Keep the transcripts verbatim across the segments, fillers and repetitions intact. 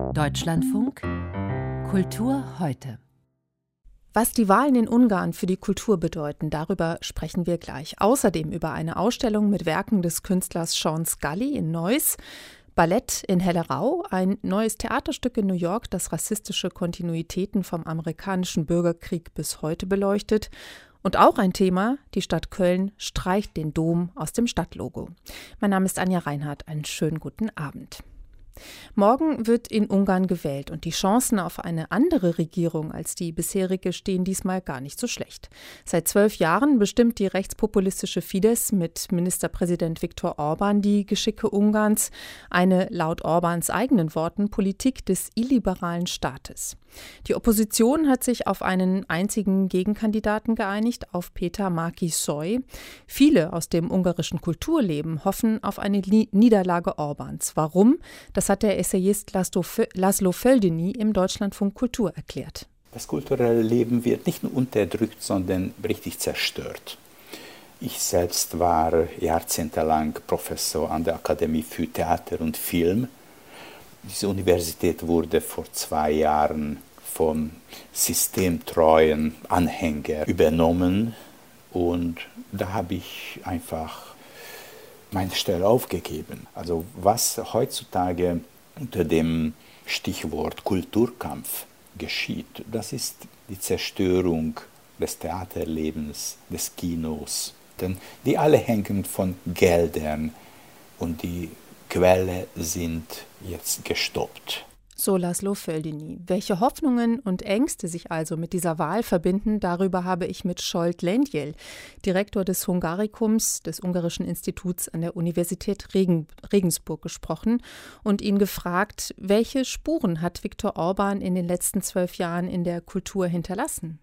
Deutschlandfunk Kultur heute. Was die Wahlen in Ungarn für die Kultur bedeuten, darüber sprechen wir gleich. Außerdem über eine Ausstellung mit Werken des Künstlers Sean Scully in Neuss, Ballett in Hellerau, ein neues Theaterstück in New York, das rassistische Kontinuitäten vom amerikanischen Bürgerkrieg bis heute beleuchtet. Und auch ein Thema, die Stadt Köln streicht den Dom aus dem Stadtlogo. Mein Name ist Anja Reinhardt, einen schönen guten Abend. Morgen wird in Ungarn gewählt und die Chancen auf eine andere Regierung als die bisherige stehen diesmal gar nicht so schlecht. Seit zwölf Jahren bestimmt die rechtspopulistische Fidesz mit Ministerpräsident Viktor Orbán die Geschicke Ungarns, eine laut Orbáns eigenen Worten Politik des illiberalen Staates. Die Opposition hat sich auf einen einzigen Gegenkandidaten geeinigt, auf Péter Marky-Soy. Viele aus dem ungarischen Kulturleben hoffen auf eine Niederlage Orbáns. Warum? Das hat der Essayist Laszlo Földöny im Deutschlandfunk Kultur erklärt. Das kulturelle Leben wird nicht nur unterdrückt, sondern richtig zerstört. Ich selbst war jahrzehntelang Professor an der Akademie für Theater und Film. Diese Universität wurde vor zwei Jahren vom systemtreuen Anhänger übernommen und da habe ich einfach meine Stelle aufgegeben. Also was heutzutage unter dem Stichwort Kulturkampf geschieht, das ist die Zerstörung des Theaterlebens, des Kinos. Denn die alle hängen von Geldern und die Quelle sind jetzt gestoppt. So Laszlo Földöny. Welche Hoffnungen und Ängste sich also mit dieser Wahl verbinden, darüber habe ich mit Zsolt Lengyel, Direktor des Hungarikums, des Ungarischen Instituts an der Universität Regen, Regensburg, gesprochen und ihn gefragt, welche Spuren hat Viktor Orbán in den letzten zwölf Jahren in der Kultur hinterlassen?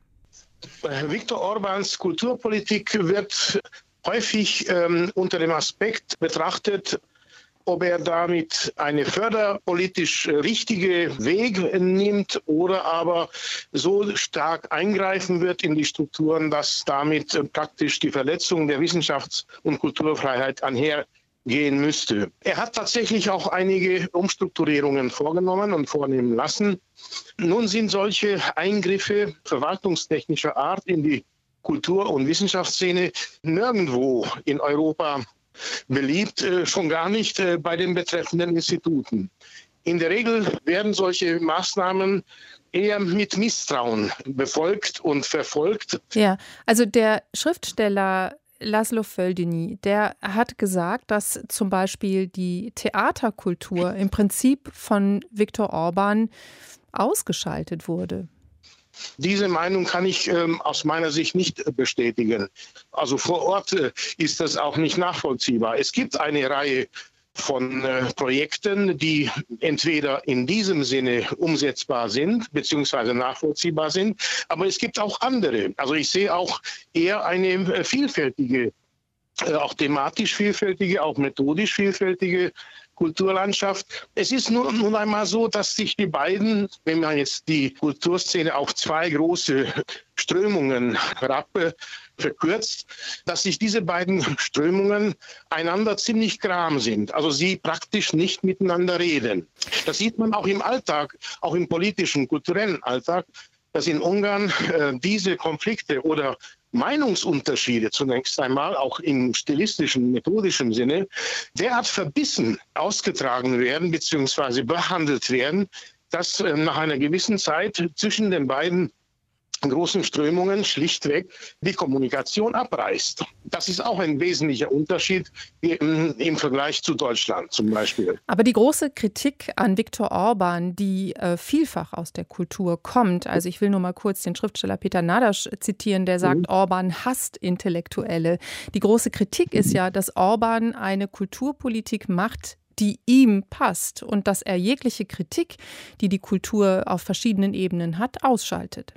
Viktor Orbáns Kulturpolitik wird häufig ähm, unter dem Aspekt betrachtet, ob er damit eine förderpolitisch richtige Weg nimmt oder aber so stark eingreifen wird in die Strukturen, dass damit praktisch die Verletzung der Wissenschafts- und Kulturfreiheit einhergehen müsste. Er hat tatsächlich auch einige Umstrukturierungen vorgenommen und vornehmen lassen. Nun sind solche Eingriffe verwaltungstechnischer Art in die Kultur- und Wissenschaftsszene nirgendwo in Europa beliebt, äh, schon gar nicht äh, bei den betreffenden Instituten. In der Regel werden solche Maßnahmen eher mit Misstrauen befolgt und verfolgt. Ja, also der Schriftsteller Laszlo Földöny, der hat gesagt, dass zum Beispiel die Theaterkultur im Prinzip von Viktor Orbán ausgeschaltet wurde. Diese Meinung kann ich ähm, aus meiner Sicht nicht äh, bestätigen. Also vor Ort äh, ist das auch nicht nachvollziehbar. Es gibt eine Reihe von äh, Projekten, die entweder in diesem Sinne umsetzbar sind, beziehungsweise nachvollziehbar sind, aber es gibt auch andere. Also ich sehe auch eher eine äh, vielfältige, äh, auch thematisch vielfältige, auch methodisch vielfältige Kulturlandschaft. Es ist nun, nun einmal so, dass sich die beiden, wenn man jetzt die Kulturszene auf zwei große Strömungen rappe, verkürzt, dass sich diese beiden Strömungen einander ziemlich gram sind. Also sie praktisch nicht miteinander reden. Das sieht man auch im Alltag, auch im politischen, kulturellen Alltag, dass in Ungarn äh, diese Konflikte oder Meinungsunterschiede zunächst einmal, auch im stilistischen, methodischen Sinne, derart verbissen ausgetragen werden bzw. behandelt werden, dass äh, nach einer gewissen Zeit zwischen den beiden großen Strömungen schlichtweg die Kommunikation abreißt. Das ist auch ein wesentlicher Unterschied im, im Vergleich zu Deutschland zum Beispiel. Aber die große Kritik an Viktor Orbán, die äh, vielfach aus der Kultur kommt, also ich will nur mal kurz den Schriftsteller Peter Nadasch zitieren, der sagt, mhm. Orbán hasst Intellektuelle. Die große Kritik ist ja, dass Orbán eine Kulturpolitik macht, die ihm passt und dass er jegliche Kritik, die die Kultur auf verschiedenen Ebenen hat, ausschaltet.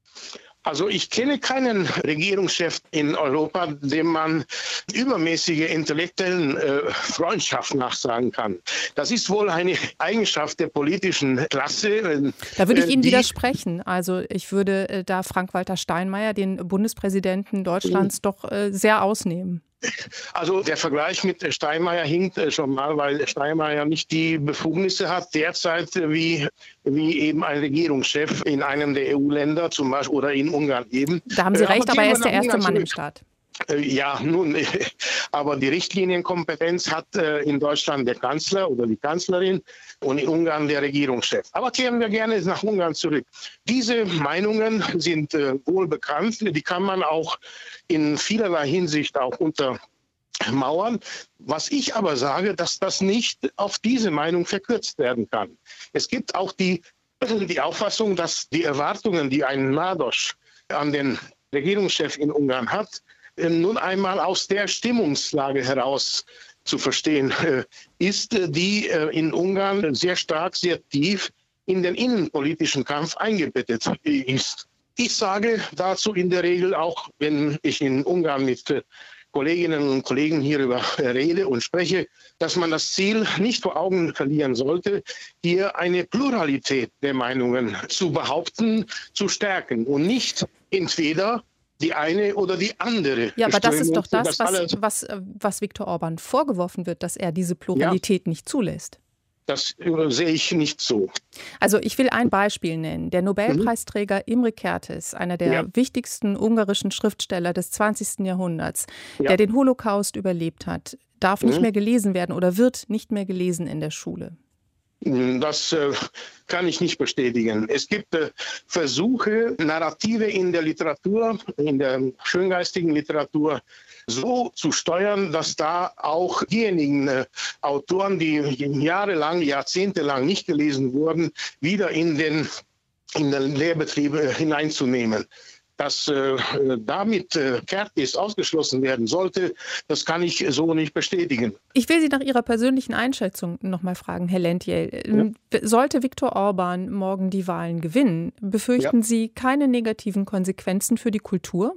Also ich kenne keinen Regierungschef in Europa, dem man übermäßige intellektuellen äh, Freundschaft nachsagen kann. Das ist wohl eine Eigenschaft der politischen Klasse. Da würde ich Ihnen die, widersprechen. Also ich würde äh, da Frank-Walter Steinmeier, den Bundespräsidenten Deutschlands, mhm. doch äh, sehr ausnehmen. Also der Vergleich mit Steinmeier hinkt schon mal, weil Steinmeier nicht die Befugnisse hat derzeit wie, wie eben ein Regierungschef in einem der E U-Länder zum Beispiel oder in Ungarn eben. Da haben Sie recht, aber, aber er ist der erste Mann im Staat. Ja, nun, aber die Richtlinienkompetenz hat in Deutschland der Kanzler oder die Kanzlerin und in Ungarn der Regierungschef. Aber kehren wir gerne nach Ungarn zurück. Diese Meinungen sind wohl bekannt. Die kann man auch in vielerlei Hinsicht auch untermauern. Was ich aber sage, dass das nicht auf diese Meinung verkürzt werden kann. Es gibt auch die, die Auffassung, dass die Erwartungen, die ein Nádas an den Regierungschef in Ungarn hat, nun einmal aus der Stimmungslage heraus zu verstehen äh, ist, die äh, in Ungarn sehr stark, sehr tief in den innenpolitischen Kampf eingebettet ist. Ich sage dazu in der Regel auch, wenn ich in Ungarn mit äh, Kolleginnen und Kollegen hierüber rede und spreche, dass man das Ziel nicht vor Augen verlieren sollte, hier eine Pluralität der Meinungen zu behaupten, zu stärken und nicht entweder die eine oder die andere. Ja, aber das ist doch das, was, was, was Viktor Orbán vorgeworfen wird, dass er diese Pluralität ja. nicht zulässt. Das sehe ich nicht so. Also ich will ein Beispiel nennen. Der Nobelpreisträger mhm. Imre Kertész, einer der ja. wichtigsten ungarischen Schriftsteller des zwanzigsten Jahrhunderts, ja. der den Holocaust überlebt hat, darf mhm. nicht mehr gelesen werden oder wird nicht mehr gelesen in der Schule. Das äh, kann ich nicht bestätigen. Es gibt äh, Versuche, Narrative in der Literatur, in der schöngeistigen Literatur so zu steuern, dass da auch diejenigen äh, Autoren, die jahrelang, jahrzehntelang nicht gelesen wurden, wieder in den, in den Lehrbetrieb äh, hineinzunehmen. Dass äh, damit äh, Kertész ausgeschlossen werden sollte, das kann ich so nicht bestätigen. Ich will Sie nach Ihrer persönlichen Einschätzung noch mal fragen, Herr Lentjel. Ja. Sollte Viktor Orbán morgen die Wahlen gewinnen, befürchten ja. Sie keine negativen Konsequenzen für die Kultur?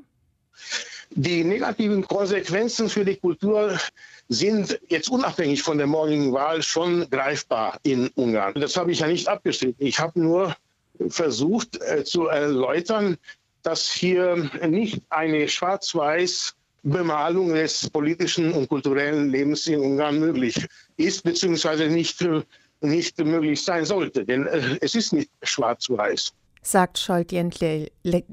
Die negativen Konsequenzen für die Kultur sind jetzt unabhängig von der morgigen Wahl schon greifbar in Ungarn. Das habe ich ja nicht abgestritten. Ich habe nur versucht äh, zu erläutern, dass hier nicht eine schwarz-weiß Bemalung des politischen und kulturellen Lebens in Ungarn möglich ist, beziehungsweise nicht, nicht möglich sein sollte. Denn es ist nicht schwarz-weiß. Sagt Zsolt Lentjel,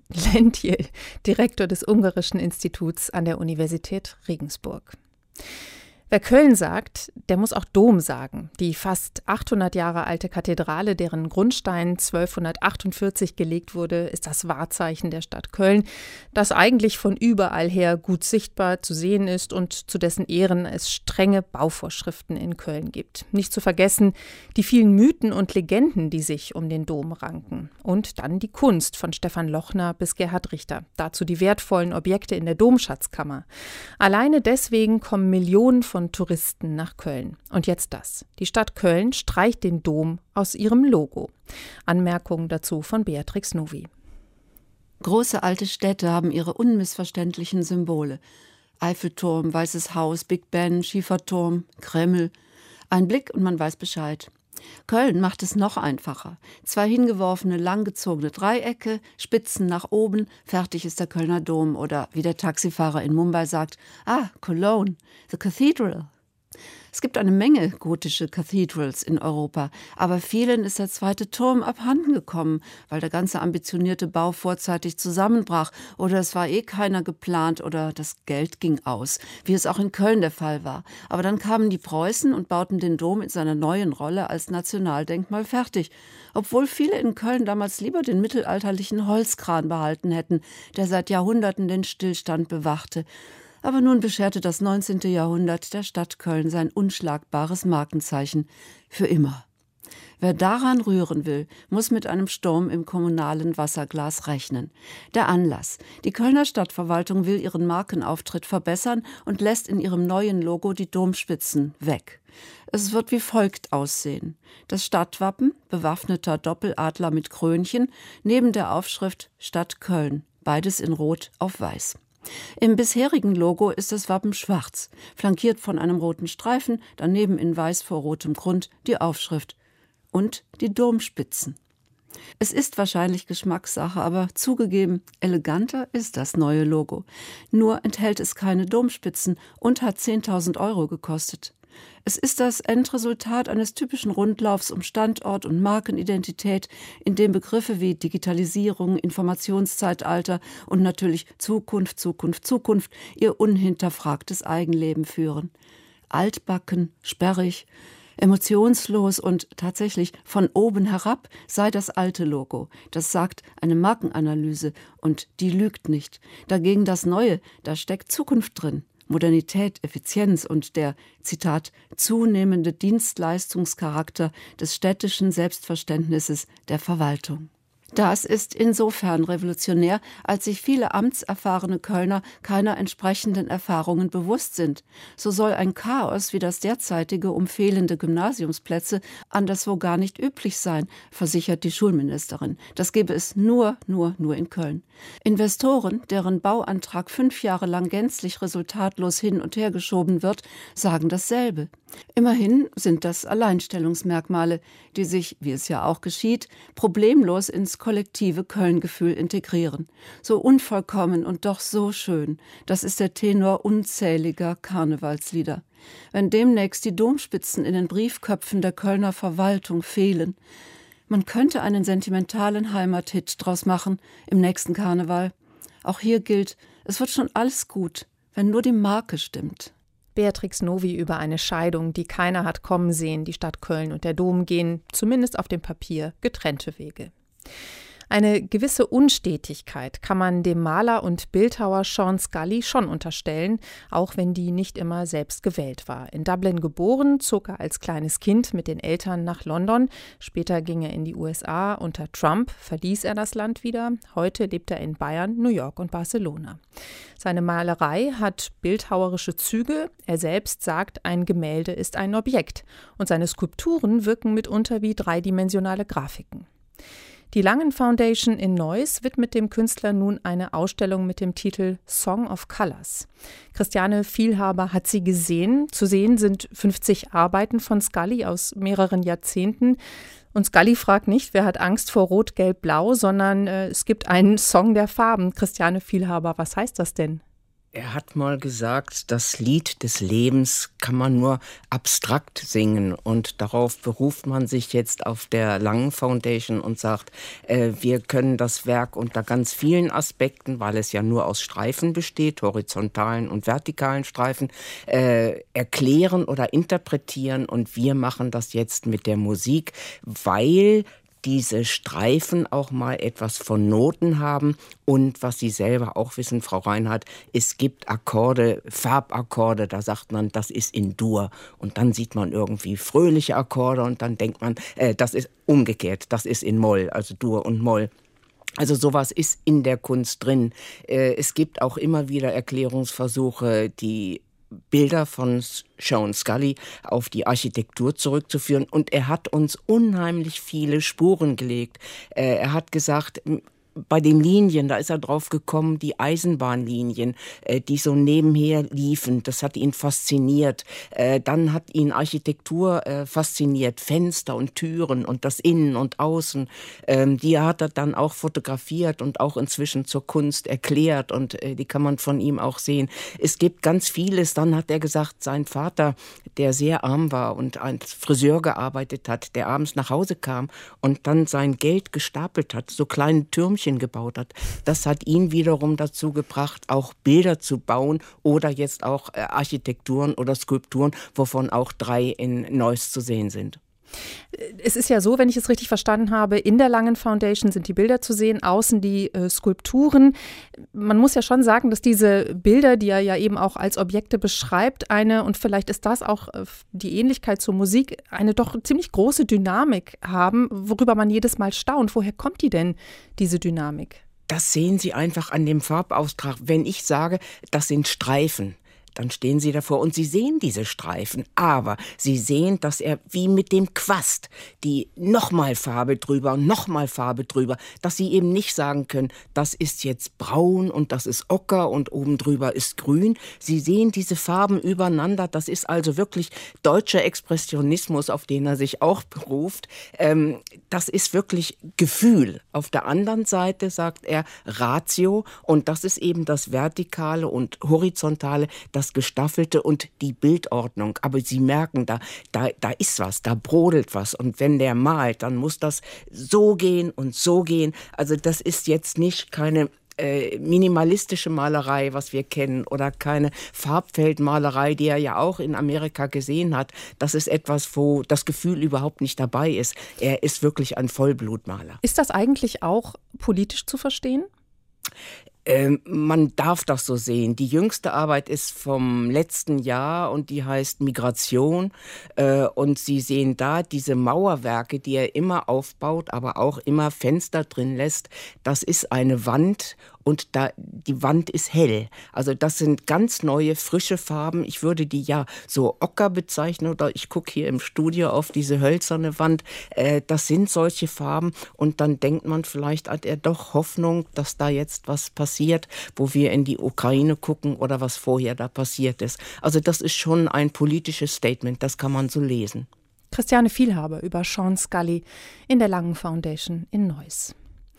Direktor des Ungarischen Instituts an der Universität Regensburg. Wer Köln sagt, der muss auch Dom sagen. Die fast achthundert Jahre alte Kathedrale, deren Grundstein zwölfhundertachtundvierzig gelegt wurde, ist das Wahrzeichen der Stadt Köln, das eigentlich von überall her gut sichtbar zu sehen ist und zu dessen Ehren es strenge Bauvorschriften in Köln gibt. Nicht zu vergessen die vielen Mythen und Legenden, die sich um den Dom ranken. Und dann die Kunst von Stefan Lochner bis Gerhard Richter. Dazu die wertvollen Objekte in der Domschatzkammer. Alleine deswegen kommen Millionen von Touristen nach Köln. Und jetzt das. Die Stadt Köln streicht den Dom aus ihrem Logo. Anmerkungen dazu von Beatrix Novi. Große alte Städte haben ihre unmissverständlichen Symbole. Eiffelturm, Weißes Haus, Big Ben, Schieferturm, Kreml. Ein Blick und man weiß Bescheid. Köln macht es noch einfacher. Zwei hingeworfene, langgezogene Dreiecke, Spitzen nach oben, fertig ist der Kölner Dom. Oder wie der Taxifahrer in Mumbai sagt, ah, Cologne, the Cathedral. Es gibt eine Menge gotische Cathedrals in Europa, aber vielen ist der zweite Turm abhanden gekommen, weil der ganze ambitionierte Bau vorzeitig zusammenbrach oder es war eh keiner geplant oder das Geld ging aus, wie es auch in Köln der Fall war. Aber dann kamen die Preußen und bauten den Dom in seiner neuen Rolle als Nationaldenkmal fertig, obwohl viele in Köln damals lieber den mittelalterlichen Holzkran behalten hätten, der seit Jahrhunderten den Stillstand bewachte. Aber nun bescherte das neunzehnte Jahrhundert der Stadt Köln sein unschlagbares Markenzeichen für immer. Wer daran rühren will, muss mit einem Sturm im kommunalen Wasserglas rechnen. Der Anlass: Die Kölner Stadtverwaltung will ihren Markenauftritt verbessern und lässt in ihrem neuen Logo die Domspitzen weg. Es wird wie folgt aussehen: Das Stadtwappen, bewaffneter Doppeladler mit Krönchen, neben der Aufschrift Stadt Köln, beides in Rot auf Weiß. Im bisherigen Logo ist das Wappen schwarz, flankiert von einem roten Streifen, daneben in weiß vor rotem Grund die Aufschrift und die Domspitzen. Es ist wahrscheinlich Geschmackssache, aber zugegeben, eleganter ist das neue Logo. Nur enthält es keine Domspitzen und hat zehntausend Euro gekostet. Es ist das Endresultat eines typischen Rundlaufs um Standort und Markenidentität, in dem Begriffe wie Digitalisierung, Informationszeitalter und natürlich Zukunft, Zukunft, Zukunft ihr unhinterfragtes Eigenleben führen. Altbacken, sperrig, emotionslos und tatsächlich von oben herab sei das alte Logo. Das sagt eine Markenanalyse und die lügt nicht. Dagegen das Neue, da steckt Zukunft drin. Modernität, Effizienz und der, Zitat, zunehmende Dienstleistungscharakter des städtischen Selbstverständnisses der Verwaltung. Das ist insofern revolutionär, als sich viele amtserfahrene Kölner keiner entsprechenden Erfahrungen bewusst sind. So soll ein Chaos wie das derzeitige um fehlende Gymnasiumsplätze anderswo gar nicht üblich sein, versichert die Schulministerin. Das gebe es nur, nur, nur in Köln. Investoren, deren Bauantrag fünf Jahre lang gänzlich resultatlos hin und her geschoben wird, sagen dasselbe. Immerhin sind das Alleinstellungsmerkmale, die sich, wie es ja auch geschieht, problemlos ins kollektive Köln-Gefühl integrieren. So unvollkommen und doch so schön, das ist der Tenor unzähliger Karnevalslieder. Wenn demnächst die Domspitzen in den Briefköpfen der Kölner Verwaltung fehlen, man könnte einen sentimentalen Heimathit draus machen im nächsten Karneval. Auch hier gilt, es wird schon alles gut, wenn nur die Marke stimmt. Beatrix Novi über eine Scheidung, die keiner hat kommen sehen. Die Stadt Köln und der Dom gehen, zumindest auf dem Papier, getrennte Wege. Eine gewisse Unstetigkeit kann man dem Maler und Bildhauer Sean Scully schon unterstellen, auch wenn die nicht immer selbst gewählt war. In Dublin geboren, zog er als kleines Kind mit den Eltern nach London. Später ging er in die U S A. Unter Trump verließ er das Land wieder. Heute lebt er in Bayern, New York und Barcelona. Seine Malerei hat bildhauerische Züge. Er selbst sagt, ein Gemälde ist ein Objekt. Und seine Skulpturen wirken mitunter wie dreidimensionale Grafiken. Die Langen Foundation in Neuss widmet dem Künstler nun eine Ausstellung mit dem Titel Song of Colors. Christiane Vielhaber hat sie gesehen. Zu sehen sind fünfzig Arbeiten von Scully aus mehreren Jahrzehnten. Und Scully fragt nicht, wer hat Angst vor Rot, Gelb, Blau, sondern äh, es gibt einen Song der Farben. Christiane Vielhaber, was heißt das denn? Er hat mal gesagt, das Lied des Lebens kann man nur abstrakt singen und darauf beruft man sich jetzt auf der Langen Foundation und sagt, äh, wir können das Werk unter ganz vielen Aspekten, weil es ja nur aus Streifen besteht, horizontalen und vertikalen Streifen, äh, erklären oder interpretieren und wir machen das jetzt mit der Musik, weil diese Streifen auch mal etwas von Noten haben und was Sie selber auch wissen, Frau Reinhardt, es gibt Akkorde, Farbakkorde, da sagt man, das ist in Dur und dann sieht man irgendwie fröhliche Akkorde und dann denkt man, äh, das ist umgekehrt, das ist in Moll, also Dur und Moll. Also sowas ist in der Kunst drin. Äh, es gibt auch immer wieder Erklärungsversuche, die Bilder von Sean Scully auf die Architektur zurückzuführen. Und er hat uns unheimlich viele Spuren gelegt. Äh, er hat gesagt, bei den Linien, da ist er drauf gekommen, die Eisenbahnlinien, äh, die so nebenher liefen, das hat ihn fasziniert. Äh, dann hat ihn Architektur äh, fasziniert, Fenster und Türen und das Innen und Außen. Ähm, die hat er dann auch fotografiert und auch inzwischen zur Kunst erklärt und äh, die kann man von ihm auch sehen. Es gibt ganz vieles. Dann hat er gesagt, sein Vater, der sehr arm war und als Friseur gearbeitet hat, der abends nach Hause kam und dann sein Geld gestapelt hat, so kleine Türmchen gebaut hat. Das hat ihn wiederum dazu gebracht, auch Bilder zu bauen oder jetzt auch äh, Architekturen oder Skulpturen, wovon auch drei in Neuss zu sehen sind. Es ist ja so, wenn ich es richtig verstanden habe, in der Langen Foundation sind die Bilder zu sehen, außen die äh, Skulpturen. Man muss ja schon sagen, dass diese Bilder, die er ja eben auch als Objekte beschreibt, eine, und vielleicht ist das auch äh, die Ähnlichkeit zur Musik, eine doch ziemlich große Dynamik haben, worüber man jedes Mal staunt. Woher kommt die denn, diese Dynamik? Das sehen Sie einfach an dem Farbauftrag. Wenn ich sage, das sind Streifen, dann stehen Sie davor und Sie sehen diese Streifen, aber Sie sehen, dass er wie mit dem Quast die nochmal Farbe drüber, nochmal Farbe drüber, dass Sie eben nicht sagen können, das ist jetzt braun und das ist ocker und oben drüber ist grün. Sie sehen diese Farben übereinander, das ist also wirklich deutscher Expressionismus, auf den er sich auch beruft. Ähm, das ist wirklich Gefühl. Auf der anderen Seite sagt er Ratio und das ist eben das Vertikale und Horizontale, das Gestaffelte und die Bildordnung. Aber Sie merken, da, da, da ist was, da brodelt was. Und wenn der malt, dann muss das so gehen und so gehen. Also das ist jetzt nicht keine äh, minimalistische Malerei, was wir kennen, oder keine Farbfeldmalerei, die er ja auch in Amerika gesehen hat. Das ist etwas, wo das Gefühl überhaupt nicht dabei ist. Er ist wirklich ein Vollblutmaler. Ist das eigentlich auch politisch zu verstehen? Ähm, man darf das so sehen. Die jüngste Arbeit ist vom letzten Jahr und die heißt Migration. Äh, und Sie sehen da diese Mauerwerke, die er immer aufbaut, aber auch immer Fenster drin lässt. Das ist eine Wand und da, die Wand ist hell. Also das sind ganz neue, frische Farben. Ich würde die ja so ocker bezeichnen oder ich gucke hier im Studio auf diese hölzerne Wand. Äh, das sind solche Farben und dann denkt man, vielleicht hat er doch Hoffnung, dass da jetzt was passiert, wo wir in die Ukraine gucken oder was vorher da passiert ist. Also das ist schon ein politisches Statement, das kann man so lesen. Christiane Vielhaber über Sean Scully in der Langen Foundation in Neuss.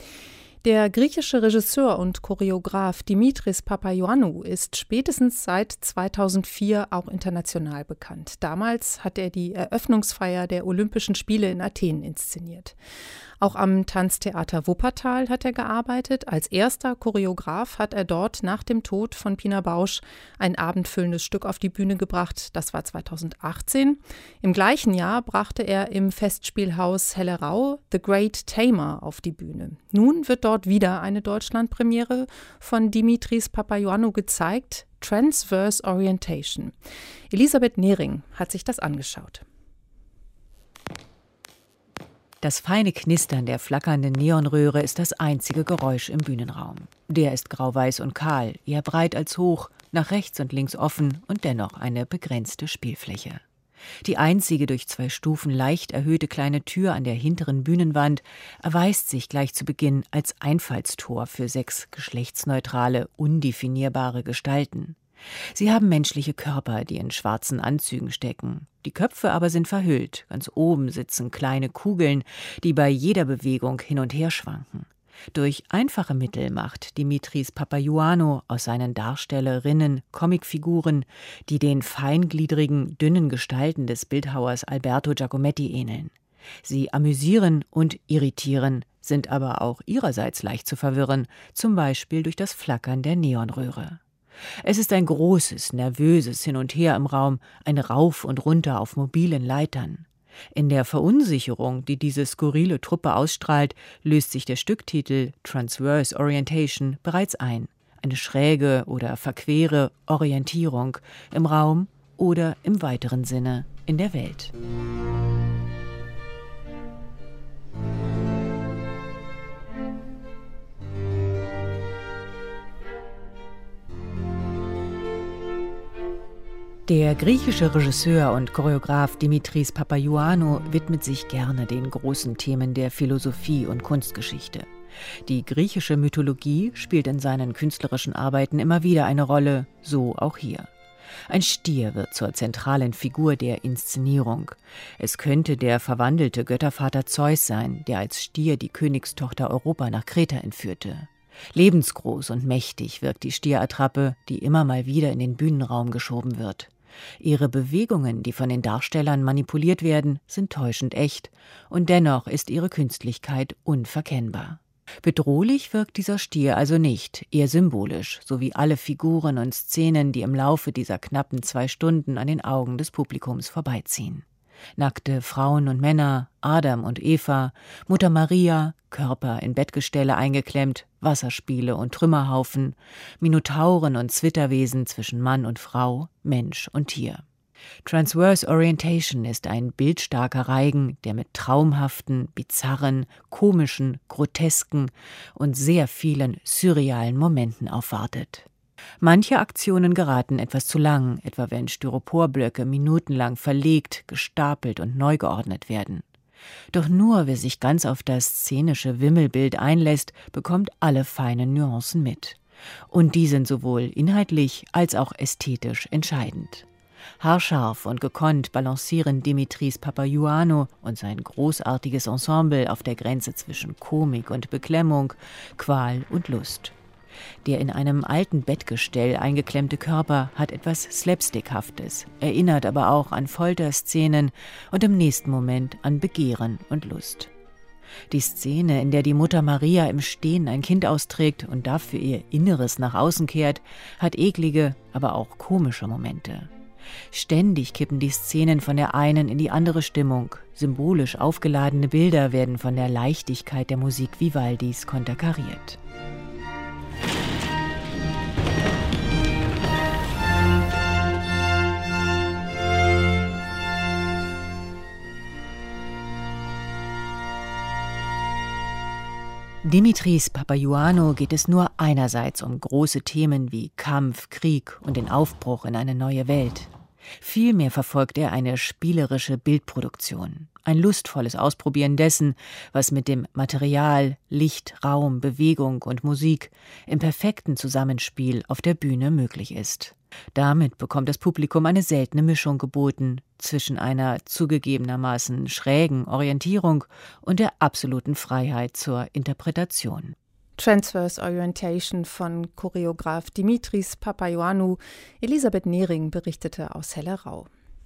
Der griechische Regisseur und Choreograf Dimitris Papaioannou ist spätestens seit zweitausendvier auch international bekannt. Damals hat er die Eröffnungsfeier der Olympischen Spiele in Athen inszeniert. Auch am Tanztheater Wuppertal hat er gearbeitet. Als erster Choreograf hat er dort nach dem Tod von Pina Bausch ein abendfüllendes Stück auf die Bühne gebracht. Das war zweitausendachtzehn. Im gleichen Jahr brachte er im Festspielhaus Hellerau The Great Tamer auf die Bühne. Nun wird dort wieder eine Deutschlandpremiere von Dimitris Papaioannou gezeigt, Transverse Orientation. Elisabeth Nehring hat sich das angeschaut. Das feine Knistern der flackernden Neonröhre ist das einzige Geräusch im Bühnenraum. Der ist grau-weiß und kahl, eher breit als hoch, nach rechts und links offen und dennoch eine begrenzte Spielfläche. Die einzige durch zwei Stufen leicht erhöhte kleine Tür an der hinteren Bühnenwand erweist sich gleich zu Beginn als Einfallstor für sechs geschlechtsneutrale, undefinierbare Gestalten. Sie haben menschliche Körper, die in schwarzen Anzügen stecken. Die Köpfe aber sind verhüllt. Ganz oben sitzen kleine Kugeln, die bei jeder Bewegung hin und her schwanken. Durch einfache Mittel macht Dimitris Papaioannou aus seinen Darstellerinnen Comicfiguren, die den feingliedrigen, dünnen Gestalten des Bildhauers Alberto Giacometti ähneln. Sie amüsieren und irritieren, sind aber auch ihrerseits leicht zu verwirren, zum Beispiel durch das Flackern der Neonröhre. Es ist ein großes, nervöses Hin und Her im Raum, ein Rauf und Runter auf mobilen Leitern. In der Verunsicherung, die diese skurrile Truppe ausstrahlt, löst sich der Stücktitel Transverse Orientation bereits ein. Eine schräge oder verquere Orientierung im Raum oder im weiteren Sinne in der Welt. Der griechische Regisseur und Choreograf Dimitris Papaioannou widmet sich gerne den großen Themen der Philosophie und Kunstgeschichte. Die griechische Mythologie spielt in seinen künstlerischen Arbeiten immer wieder eine Rolle, so auch hier. Ein Stier wird zur zentralen Figur der Inszenierung. Es könnte der verwandelte Göttervater Zeus sein, der als Stier die Königstochter Europa nach Kreta entführte. Lebensgroß und mächtig wirkt die Stierattrappe, die immer mal wieder in den Bühnenraum geschoben wird. Ihre Bewegungen, die von den Darstellern manipuliert werden, sind täuschend echt, und dennoch ist ihre Künstlichkeit unverkennbar. Bedrohlich wirkt dieser Stier also nicht, eher symbolisch, so wie alle Figuren und Szenen, die im Laufe dieser knappen zwei Stunden an den Augen des Publikums vorbeiziehen. Nackte Frauen und Männer, Adam und Eva, Mutter Maria, Körper in Bettgestelle eingeklemmt, Wasserspiele und Trümmerhaufen, Minotauren und Zwitterwesen zwischen Mann und Frau, Mensch und Tier. Transverse Orientation ist ein bildstarker Reigen, der mit traumhaften, bizarren, komischen, grotesken und sehr vielen surrealen Momenten aufwartet. Manche Aktionen geraten etwas zu lang, etwa wenn Styroporblöcke minutenlang verlegt, gestapelt und neu geordnet werden. Doch nur wer sich ganz auf das szenische Wimmelbild einlässt, bekommt alle feinen Nuancen mit. Und die sind sowohl inhaltlich als auch ästhetisch entscheidend. Haarscharf und gekonnt balancieren Dimitris Papaioannou und sein großartiges Ensemble auf der Grenze zwischen Komik und Beklemmung, Qual und Lust. Der in einem alten Bettgestell eingeklemmte Körper hat etwas Slapstickhaftes, erinnert aber auch an Folterszenen und im nächsten Moment an Begehren und Lust. Die Szene, in der die Mutter Maria im Stehen ein Kind austrägt und dafür ihr Inneres nach außen kehrt, hat eklige, aber auch komische Momente. Ständig kippen die Szenen von der einen in die andere Stimmung. Symbolisch aufgeladene Bilder werden von der Leichtigkeit der Musik Vivaldis konterkariert. Dimitris Papaioannou geht es nur einerseits um große Themen wie Kampf, Krieg und den Aufbruch in eine neue Welt. Vielmehr verfolgt er eine spielerische Bildproduktion, ein lustvolles Ausprobieren dessen, was mit dem Material, Licht, Raum, Bewegung und Musik im perfekten Zusammenspiel auf der Bühne möglich ist. Damit bekommt das Publikum eine seltene Mischung geboten zwischen einer zugegebenermaßen schrägen Orientierung und der absoluten Freiheit zur Interpretation. Transverse Orientation von Choreograf Dimitris Papaioannou. Elisabeth Nehring berichtete aus Hellerau.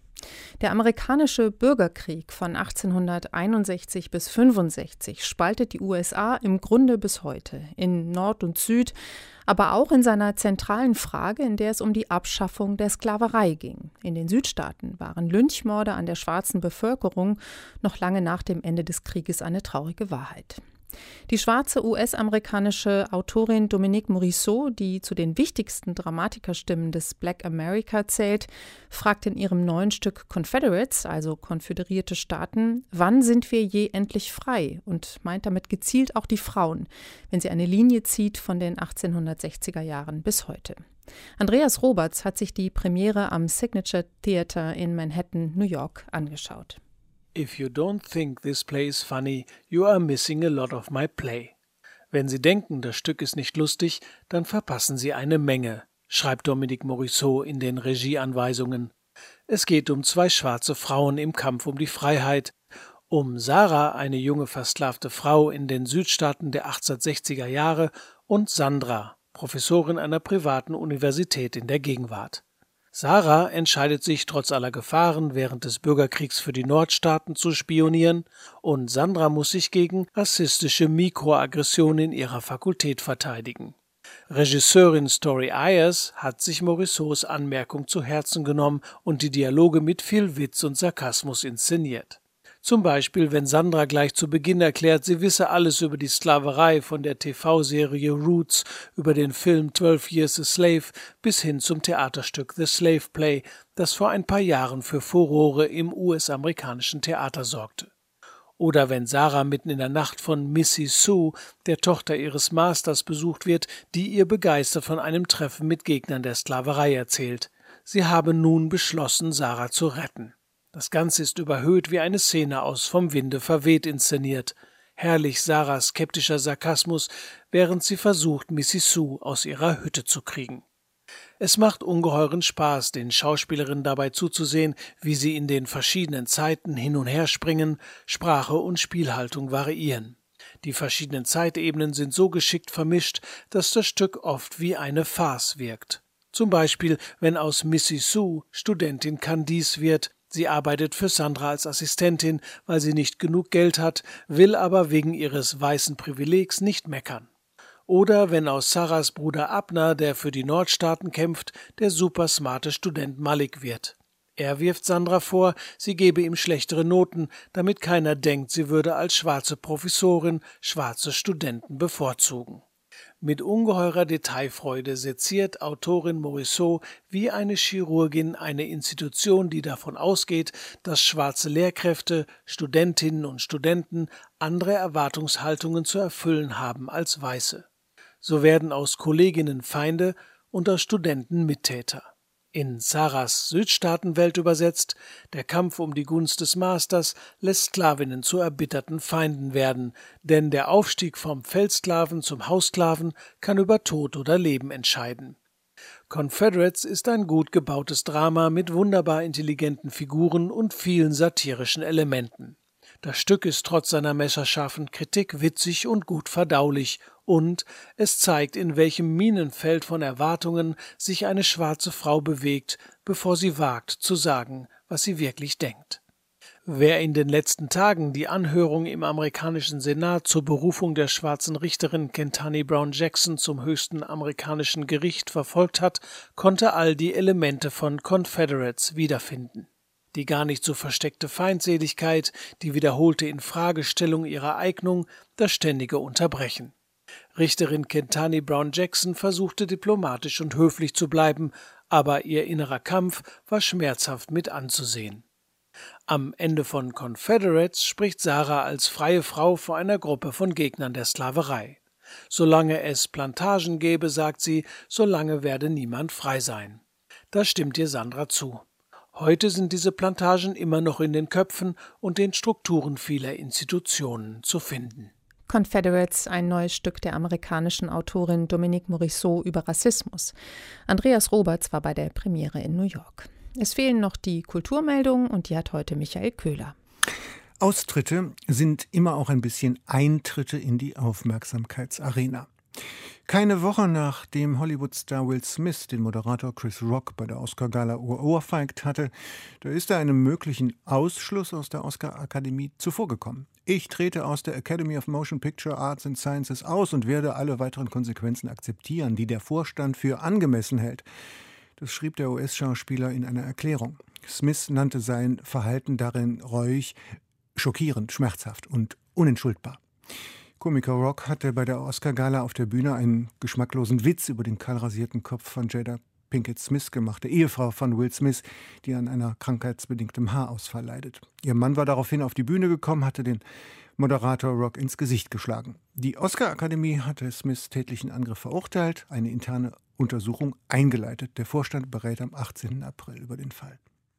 Der amerikanische Bürgerkrieg von achtzehnhunderteinundsechzig bis fünfundsechzig spaltet die U S A im Grunde bis heute in Nord und Süd, aber auch in seiner zentralen Frage, in der es um die Abschaffung der Sklaverei ging. In den Südstaaten waren Lynchmorde an der schwarzen Bevölkerung noch lange nach dem Ende des Krieges eine traurige Wahrheit. Die schwarze U S-amerikanische Autorin Dominique Morisseau, die zu den wichtigsten Dramatikerstimmen des Black America zählt, fragt in ihrem neuen Stück Confederates, also konföderierte Staaten, wann sind wir je endlich frei, und meint damit gezielt auch die Frauen, wenn sie eine Linie zieht von den achtzehnhundertsechziger Jahren bis heute. Andreas Roberts hat sich die Premiere am Signature Theater in Manhattan, New York, angeschaut. If you don't think this play is funny, you are missing a lot of my play. Wenn Sie denken, das Stück ist nicht lustig, dann verpassen Sie eine Menge, schreibt Dominique Morisseau in den Regieanweisungen. Es geht um zwei schwarze Frauen im Kampf um die Freiheit, um Sarah, eine junge versklavte Frau in den Südstaaten der achtzehnhundertsechziger Jahre, und Sandra, Professorin einer privaten Universität in der Gegenwart. Sarah entscheidet sich trotz aller Gefahren während des Bürgerkriegs für die Nordstaaten zu spionieren, und Sandra muss sich gegen rassistische Mikroaggressionen in ihrer Fakultät verteidigen. Regisseurin Story Ayers hat sich Morisseaus Anmerkung zu Herzen genommen und die Dialoge mit viel Witz und Sarkasmus inszeniert. Zum Beispiel, wenn Sandra gleich zu Beginn erklärt, sie wisse alles über die Sklaverei von der T V-Serie Roots, über den Film Twelve Years a Slave bis hin zum Theaterstück The Slave Play, das vor ein paar Jahren für Furore im U S-amerikanischen Theater sorgte. Oder wenn Sarah mitten in der Nacht von Missy Sue, der Tochter ihres Masters, besucht wird, die ihr begeistert von einem Treffen mit Gegnern der Sklaverei erzählt. Sie habe nun beschlossen, Sarah zu retten. Das Ganze ist überhöht wie eine Szene aus Vom Winde verweht inszeniert. Herrlich Sarahs skeptischer Sarkasmus, während sie versucht, Missy Sue aus ihrer Hütte zu kriegen. Es macht ungeheuren Spaß, den Schauspielerinnen dabei zuzusehen, wie sie in den verschiedenen Zeiten hin und her springen, Sprache und Spielhaltung variieren. Die verschiedenen Zeitebenen sind so geschickt vermischt, dass das Stück oft wie eine Farce wirkt. Zum Beispiel, wenn aus Missy Sue Studentin Candice wird. Sie arbeitet für Sandra als Assistentin, weil sie nicht genug Geld hat, will aber wegen ihres weißen Privilegs nicht meckern. Oder wenn aus Sarahs Bruder Abner, der für die Nordstaaten kämpft, der supersmarte Student Malik wird. Er wirft Sandra vor, sie gebe ihm schlechtere Noten, damit keiner denkt, sie würde als schwarze Professorin schwarze Studenten bevorzugen. Mit ungeheurer Detailfreude seziert Autorin Morisseau wie eine Chirurgin eine Institution, die davon ausgeht, dass schwarze Lehrkräfte, Studentinnen und Studenten andere Erwartungshaltungen zu erfüllen haben als weiße. So werden aus Kolleginnen Feinde unter Studenten Mittäter. In Sarahs Südstaatenwelt übersetzt: Der Kampf um die Gunst des Masters lässt Sklavinnen zu erbitterten Feinden werden, denn der Aufstieg vom Feldsklaven zum Haussklaven kann über Tod oder Leben entscheiden. Confederates ist ein gut gebautes Drama mit wunderbar intelligenten Figuren und vielen satirischen Elementen. Das Stück ist trotz seiner messerscharfen Kritik witzig und gut verdaulich, und es zeigt, in welchem Minenfeld von Erwartungen sich eine schwarze Frau bewegt, bevor sie wagt zu sagen, was sie wirklich denkt. Wer in den letzten Tagen die Anhörung im amerikanischen Senat zur Berufung der schwarzen Richterin Ketanji Brown Jackson zum höchsten amerikanischen Gericht verfolgt hat, konnte all die Elemente von Confederates wiederfinden. Die gar nicht so versteckte Feindseligkeit, die wiederholte Infragestellung ihrer Eignung, das ständige Unterbrechen. Richterin Ketanji Brown Jackson versuchte diplomatisch und höflich zu bleiben, aber ihr innerer Kampf war schmerzhaft mit anzusehen. Am Ende von Confederates spricht Sarah als freie Frau vor einer Gruppe von Gegnern der Sklaverei. Solange es Plantagen gäbe, sagt sie, solange werde niemand frei sein. Da stimmt ihr Sandra zu. Heute sind diese Plantagen immer noch in den Köpfen und den Strukturen vieler Institutionen zu finden. Confederates, ein neues Stück der amerikanischen Autorin Dominique Morisseau über Rassismus. Andreas Roberts war bei der Premiere in New York. Es fehlen noch die Kulturmeldungen und die hat heute Michael Köhler. Austritte sind immer auch ein bisschen Eintritte in die Aufmerksamkeitsarena. Keine Woche nachdem Hollywood-Star Will Smith den Moderator Chris Rock bei der Oscar-Gala ohrfeigt hatte, da ist er einem möglichen Ausschluss aus der Oscar-Akademie zuvorgekommen. Ich trete aus der Academy of Motion Picture Arts and Sciences aus und werde alle weiteren Konsequenzen akzeptieren, die der Vorstand für angemessen hält. Das schrieb der U S-Schauspieler in einer Erklärung. Smith nannte sein Verhalten darin reuig, schockierend, schmerzhaft und unentschuldbar. Komiker Rock hatte bei der Oscar-Gala auf der Bühne einen geschmacklosen Witz über den kahlrasierten Kopf von Jada Pinkett Smith gemacht, der Ehefrau von Will Smith, die an einer krankheitsbedingtem Haarausfall leidet. Ihr Mann war daraufhin auf die Bühne gekommen, hatte den Moderator Rock ins Gesicht geschlagen. Die Oscar-Akademie hatte Smiths tätlichen Angriff verurteilt, eine interne Untersuchung eingeleitet. Der Vorstand berät am achtzehnten April über den Fall.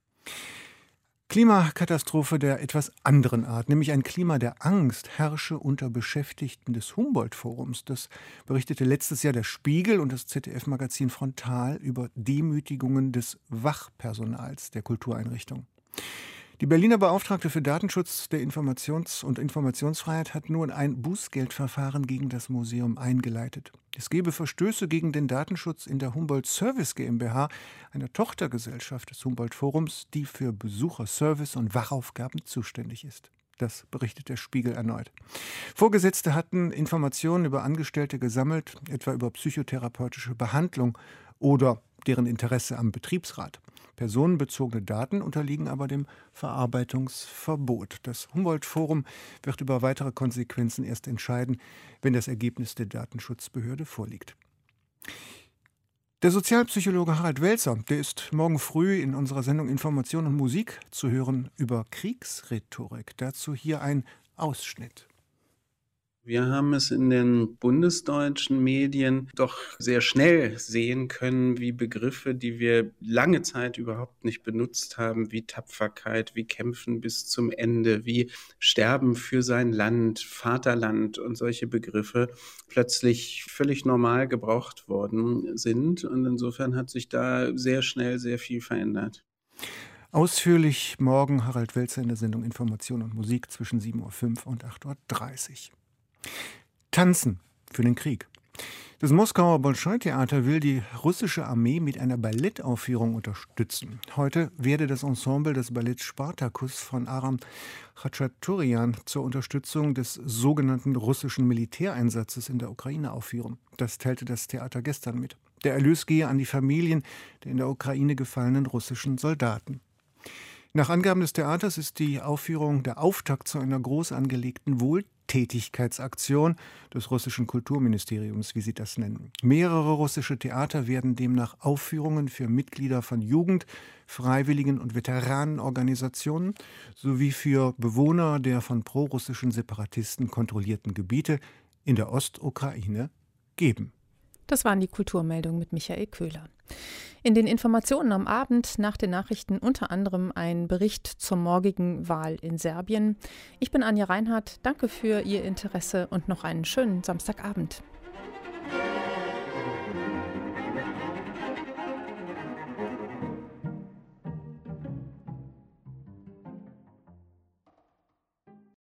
Klimakatastrophe der etwas anderen Art, nämlich ein Klima der Angst, herrsche unter Beschäftigten des Humboldt-Forums. Das berichtete letztes Jahr der Spiegel und das Z D F-Magazin Frontal über Demütigungen des Wachpersonals der Kultureinrichtung. Die Berliner Beauftragte für Datenschutz der Informations- und Informationsfreiheit hat nun ein Bußgeldverfahren gegen das Museum eingeleitet. Es gebe Verstöße gegen den Datenschutz in der Humboldt Service GmbH, einer Tochtergesellschaft des Humboldt-Forums, die für Besucherservice und Wachaufgaben zuständig ist. Das berichtet der Spiegel erneut. Vorgesetzte hatten Informationen über Angestellte gesammelt, etwa über psychotherapeutische Behandlung oder deren Interesse am Betriebsrat. Personenbezogene Daten unterliegen aber dem Verarbeitungsverbot. Das Humboldt-Forum wird über weitere Konsequenzen erst entscheiden, wenn das Ergebnis der Datenschutzbehörde vorliegt. Der Sozialpsychologe Harald Welzer, der ist morgen früh in unserer Sendung Information und Musik zu hören über Kriegsrhetorik. Dazu hier ein Ausschnitt. Wir haben es in den bundesdeutschen Medien doch sehr schnell sehen können, wie Begriffe, die wir lange Zeit überhaupt nicht benutzt haben, wie Tapferkeit, wie Kämpfen bis zum Ende, wie Sterben für sein Land, Vaterland und solche Begriffe plötzlich völlig normal gebraucht worden sind. Und insofern hat sich da sehr schnell sehr viel verändert. Ausführlich morgen Harald Welzer in der Sendung Information und Musik zwischen sieben Uhr fünf und acht Uhr dreißig. Tanzen für den Krieg. Das Moskauer Bolschoi-Theater will die russische Armee mit einer Ballettaufführung unterstützen. Heute werde das Ensemble des Balletts Spartakus von Aram Khachaturian zur Unterstützung des sogenannten russischen Militäreinsatzes in der Ukraine aufführen. Das teilte das Theater gestern mit. Der Erlös gehe an die Familien der in der Ukraine gefallenen russischen Soldaten. Nach Angaben des Theaters ist die Aufführung der Auftakt zu einer groß angelegten Wohltätigkeitsaktion des russischen Kulturministeriums, wie sie das nennen. Mehrere russische Theater werden demnach Aufführungen für Mitglieder von Jugend-, Freiwilligen- und Veteranenorganisationen sowie für Bewohner der von prorussischen Separatisten kontrollierten Gebiete in der Ostukraine geben. Das waren die Kulturmeldungen mit Michael Köhler. In den Informationen am Abend nach den Nachrichten unter anderem ein Bericht zur morgigen Wahl in Serbien. Ich bin Anja Reinhardt. Danke für Ihr Interesse und noch einen schönen Samstagabend.